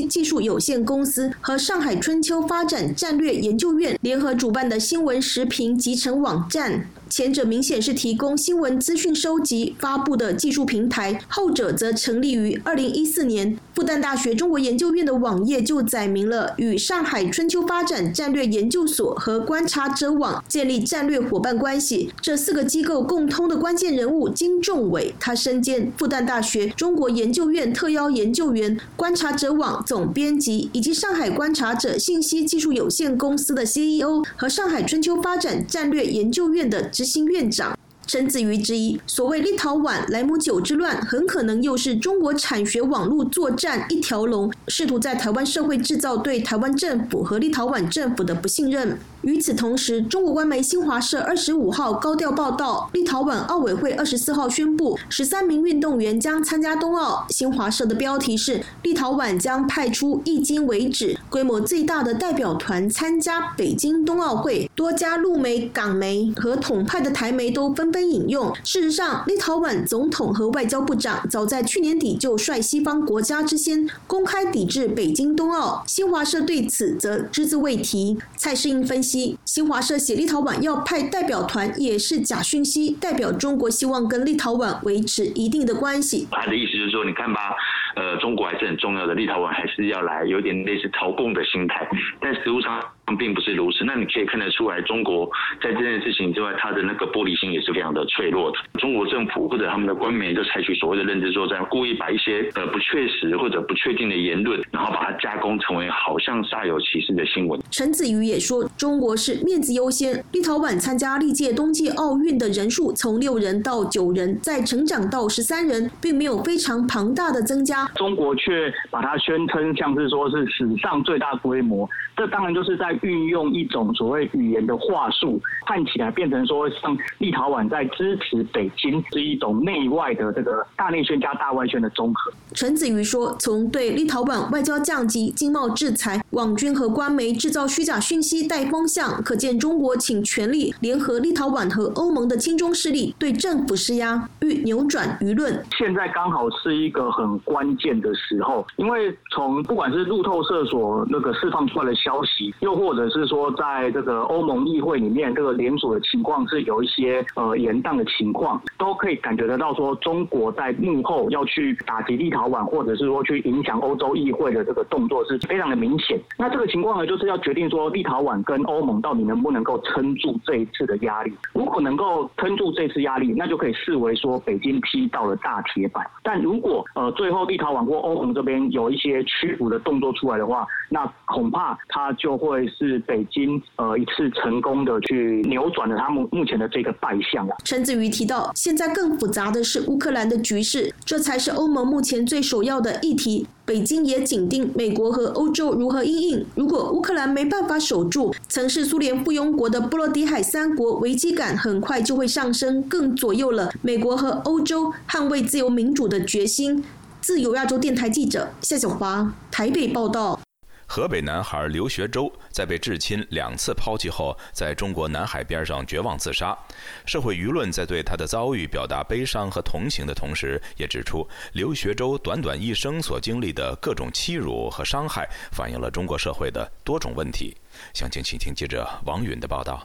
息技术有限公司和上海春秋发展战略研究院联合主办的新闻时评集成网站。前者明显是提供新闻资讯收集发布的技术平台，后者则成立于2014年。复旦大学中国研究院的网页就载明了与上海春秋发展战略研究所和观察者网建立战略伙伴关系。这4个机构共通的关键人物金仲伟，他身兼复旦大学中国研究院特邀研究员、观察者网总编辑，以及上海观察者信息技术有限公司的 CEO 和上海春秋发展战略研究院的执行院长。陈子瑜质疑，所谓立陶宛莱姆酒之乱很可能又是中国产学网络作战一条龙，试图在台湾社会制造对台湾政府和立陶宛政府的不信任。与此同时，中国官媒新华社25号高调报道，立陶宛奥委会24号宣布13名运动员将参加冬奥。新华社的标题是立陶宛将派出迄今为止规模最大的代表团参加北京冬奥会，多家陆媒、港媒和统派的台媒都纷纷引用。事实上，立陶宛总统和外交部长早在去年底就率西方国家之先公开抵制北京冬奥，新华社对此则只字未提。蔡世英分析，新华社写立陶宛要派代表团也是假讯息，代表中国希望跟立陶宛维持一定的关系。 他的意思就是说，你看吧，中国还是很重要的，立陶宛还是要来，有点类似朝贡的心态，但实务上并不是如此。那你可以看得出来，中国在这件事情之外，他的那个玻璃心也是非常的脆弱的。中国政府或者他们的官媒都采取所谓的认知作战，故意把一些不确实或者不确定的言论，然后把它加工成为好像煞有其事的新闻。 陈子瑜也说，中国是面子优先，立陶宛参加历届冬季奥运的人数从6人到9人，再成长到13人，并没有非常庞大的增加。 中国却把它宣称像是说是史上最大规模，这当然就是在运用一种所谓语言的话术，看起来变成说像立陶宛在支持北京，是一种内外的这个大内宣加大外宣的综合。 陈子瑜说，从对立陶宛外交降级、经贸制裁、网军和官媒制造虚假讯息带风向，可见中国请全力联合立陶宛和欧盟的亲中势力对政府施压，欲扭转舆论。 现在刚好是一个很关键的时候，因为从不管是路透社所那个释放出来的消息，又或者是说在这个欧盟议会里面这个联署的情况是有一些延宕的情况，都可以感觉得到说中国在幕后要去打击立陶宛，或者是说去影响欧洲议会的这个动作是非常的明显。那这个情况呢，就是要决定说立陶宛跟欧盟到底能不能够撑住这一次的压力。如果能够撑住这次压力，那就可以视为说北京踢到了大铁板。但如果最后立陶宛或欧盟这边有一些屈服的动作出来的话，那恐怕它就会是北京一次成功的去扭转了他们目前的这个败相了。 陈子瑜提到，现在更复杂的是乌克兰的局势，这才是欧盟目前最首要的议题。北京也紧盯美国和欧洲如何因应，如果乌克兰没办法守住，曾是苏联附庸国的波罗的海3国危机感很快就会上升，更左右了美国和欧洲捍卫自由民主的决心。自由亚洲电台记者夏小华台北报道。 河北男孩刘学周在被至亲2次抛弃后，在中国南海边上绝望自杀。社会舆论在对他的遭遇表达悲伤和同情的同时，也指出刘学周短短一生所经历的各种欺辱和伤害，反映了中国社会的多种问题。详情请听记者王允的报道。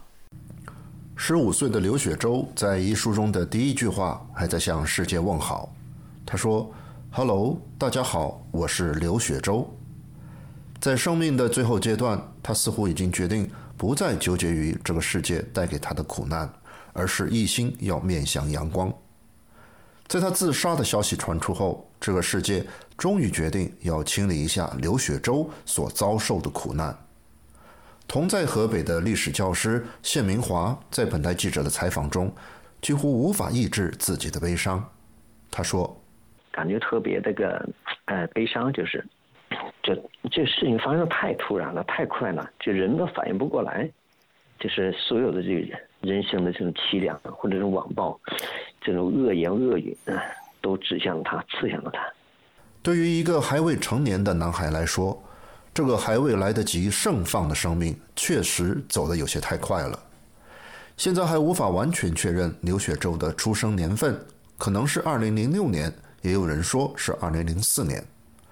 15岁的刘学周在遗书中的第一句话还在向世界问好。他说 ：“Hello， 大家好，我是刘学周。”在生命的最后阶段，他似乎已经决定不再纠结于这个世界带给他的苦难，而是一心要面向阳光。在他自杀的消息传出后，这个世界终于决定要清理一下刘学周所遭受的苦难。同在河北的历史教师谢明华在本台记者的采访中，几乎无法抑制自己的悲伤。他说：“ 感觉特别悲伤，就是这事情发生太突然了，太快了，就人都反应不过来，就是所有的这个人生的这种凄凉或者这种网暴，这种恶言恶语都指向他，刺向了他。” 对于一个还未成年的男孩来说，这个还未来得及盛放的生命确实走得有些太快了。现在还无法完全确认刘学周的出生年份，可能是2006年，也有人说是2004年。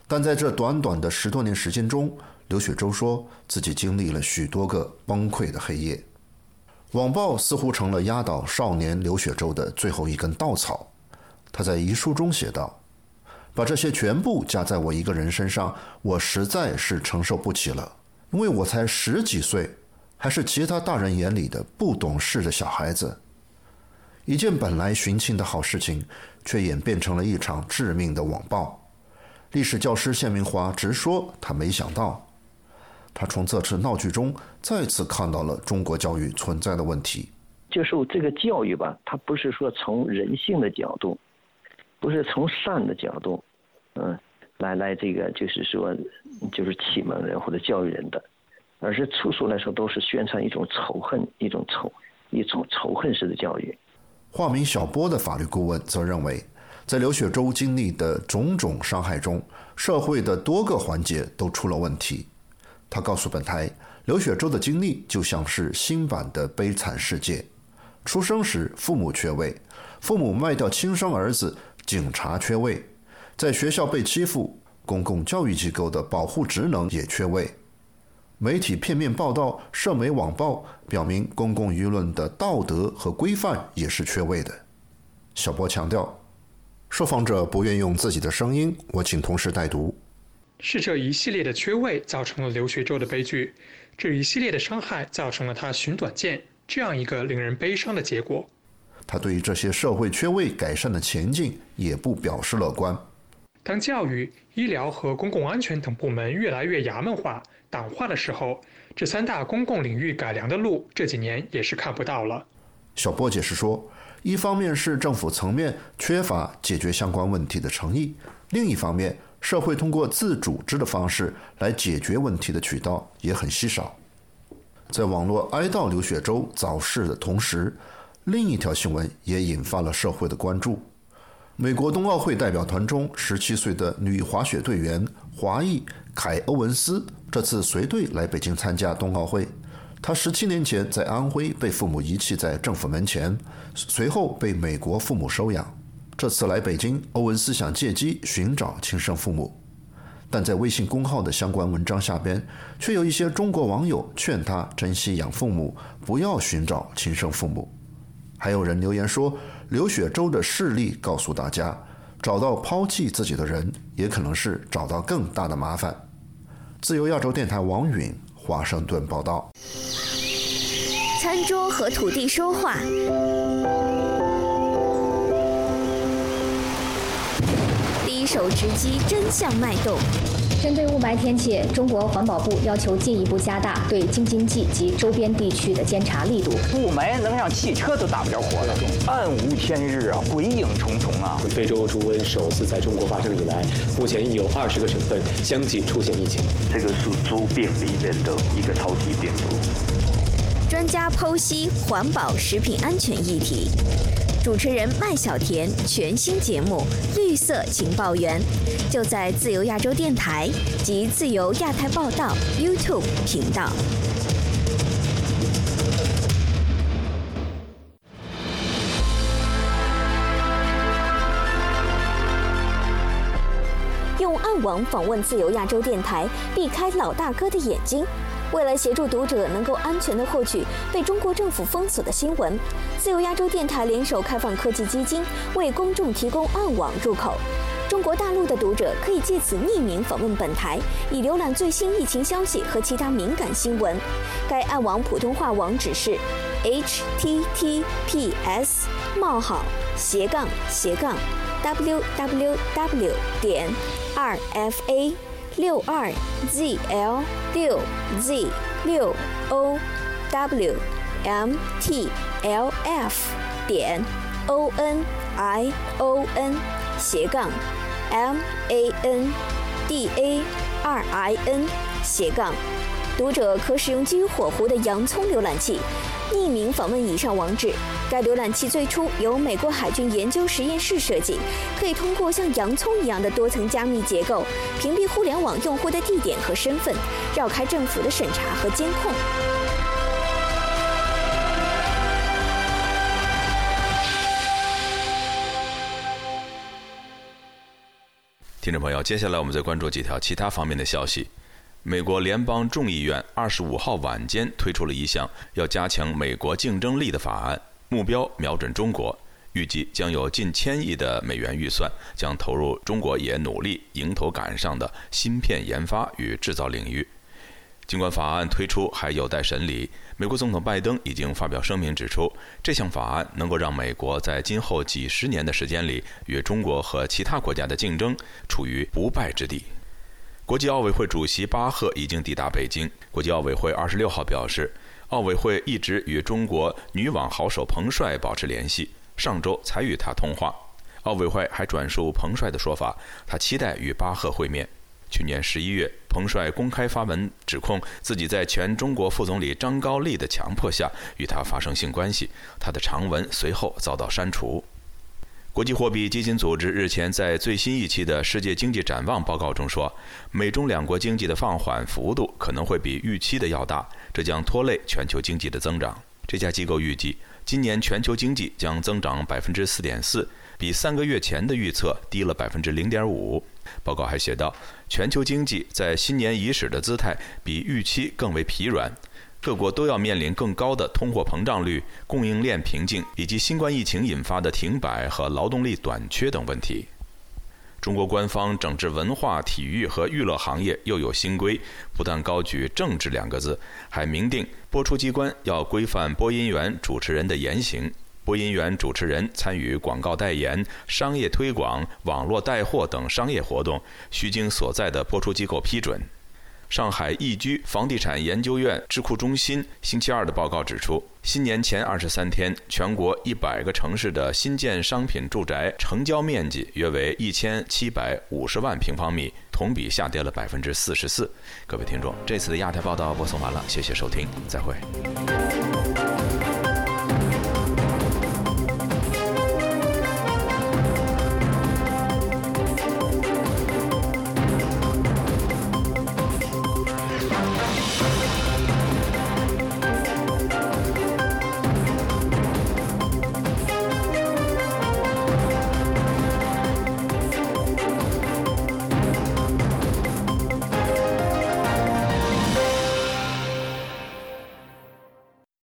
但在这短短的10多年时间中，刘雪洲说自己经历了许多个崩溃的黑夜。网暴似乎成了压倒少年刘雪洲的最后一根稻草。他在遗书中写道：把这些全部加在我一个人身上，我实在是承受不起了，因为我才10几岁，还是其他大人眼里的不懂事的小孩子。一件本来寻亲的好事情，却演变成了一场致命的网暴。历史教师谢明华直说他没想到，他从这次闹剧中再次看到了中国教育存在的问题。 就是这个教育吧，它不是说从人性的角度，不是从善的角度，来这个就是说就是启蒙人或者教育人的，而是处处来说都是宣传一种仇恨，一种仇恨式的教育。 化名小波的法律顾问则认为，在刘雪洲经历的种种伤害中，社会的多个环节都出了问题。他告诉本台，刘雪洲的经历就像是新版的悲惨世界。出生时父母缺位，父母卖掉亲生儿子，警察缺位，在学校被欺负，公共教育机构的保护职能也缺位。媒体片面报道社媒网暴，表明公共舆论的道德和规范也是缺位的。小波强调，受访者不愿用自己的声音，我请同事代读。 是这一系列的缺位造成了刘雪洲的悲剧，这一系列的伤害造成了他寻短见这样一个令人悲伤的结果。 他对于这些社会缺位改善的前景也不表示乐观。 当教育、医疗和公共安全等部门越来越衙门化、党化的时候，这3大公共领域改良的路这几年也是看不到了。 小波解释说，一方面是政府层面缺乏解决相关问题的诚意，另一方面社会通过自组织的方式来解决问题的渠道也很稀少。在网络哀悼刘雪洲早逝的同时，另一条新闻也引发了社会的关注。美国冬奥会代表团中17岁的女滑雪队员华裔凯·欧文斯这次随队来北京参加冬奥会。她17年前在安徽被父母遗弃在政府门前，随后被美国父母收养。这次来北京，欧文斯想借机寻找亲生父母，但在微信公号的相关文章下边，却有一些中国网友劝他珍惜养父母，不要寻找亲生父母。还有人留言说，刘雪洲的事例告诉大家，找到抛弃自己的人，也可能是找到更大的麻烦。自由亚洲电台王允华盛顿报道。 餐桌和土地说话，第一手直击真相脉动。 针对雾霾天气，中国环保部要求进一步加大对京津冀及周边地区的监察力度。 雾霾能让汽车都打不着火了，暗无天日啊，鬼影重重啊！ 非洲猪瘟首次在中国发生以来，目前已有20个省份相继出现疫情。 这个是猪病里面的一个超级病毒。 专家剖析环保食品安全议题。主持人麦小甜全新节目《绿色情报员》，就在自由亚洲电台及自由亚太报道 YouTube 频道。用暗网访问自由亚洲电台，避开老大哥的眼睛。为了协助读者能够安全地获取被中国政府封锁的新闻，自由亚洲电台联手开放科技基金，为公众提供暗网入口。中国大陆的读者可以借此匿名访问本台，以浏览最新疫情消息和其他敏感新闻。该暗网普通话网址是 https://www.rfa620.own.mandarin/。读者可使用基于火狐的洋葱浏览器，匿名访问以上网址。该浏览器最初由美国海军研究实验室设计，可以通过像洋葱一样的多层加密结构，屏蔽互联网用户的地点和身份，绕开政府的审查和监控。 听众朋友，接下来我们再关注几条其他方面的消息。美国联邦众议院25号晚间推出了一项要加强美国竞争力的法案，目标瞄准中国，预计将有近1000亿的美元预算，将投入中国也努力迎头赶上的芯片研发与制造领域。尽管法案推出还有待审理，美国总统拜登已经发表声明指出，这项法案能够让美国在今后几十年的时间里与中国和其他国家的竞争处于不败之地。国际奥委会主席巴赫已经抵达北京。国际奥委会26号表示，奥委会一直与中国女网好手彭帅保持联系，上周才与他通话。奥委会还转述彭帅的说法，他期待与巴赫会面。去年11月，彭帅公开发文指控自己在前中国副总理张高丽的强迫下与他发生性关系，他的长文随后遭到删除。国际货币基金组织日前在最新一期的世界经济展望报告中说，美中两国经济的放缓幅度可能会比预期的要大，这将拖累全球经济的增长。这家机构预计，今年全球经济将增长 4.4%， 比3个月前的预测低了 0.5%。报告还写道，全球经济在新年伊始的姿态比预期更为疲软，各国都要面临更高的通货膨胀率、供应链瓶颈以及新冠疫情引发的停摆和劳动力短缺等问题。中国官方整治文化、体育和娱乐行业又有新规，不但高举政治2个字，还明定播出机关要规范播音员、主持人的言行。播音员、主持人参与广告代言、商业推广、网络带货等商业活动，需经所在的播出机构批准。上海易居房地产研究院智库中心星期二的报告指出，新年前23天，全国100个城市的新建商品住宅成交面积约为1750万平方米，同比下跌了 44%。各位听众，这次的亚太报道播送完了，谢谢收听，再会。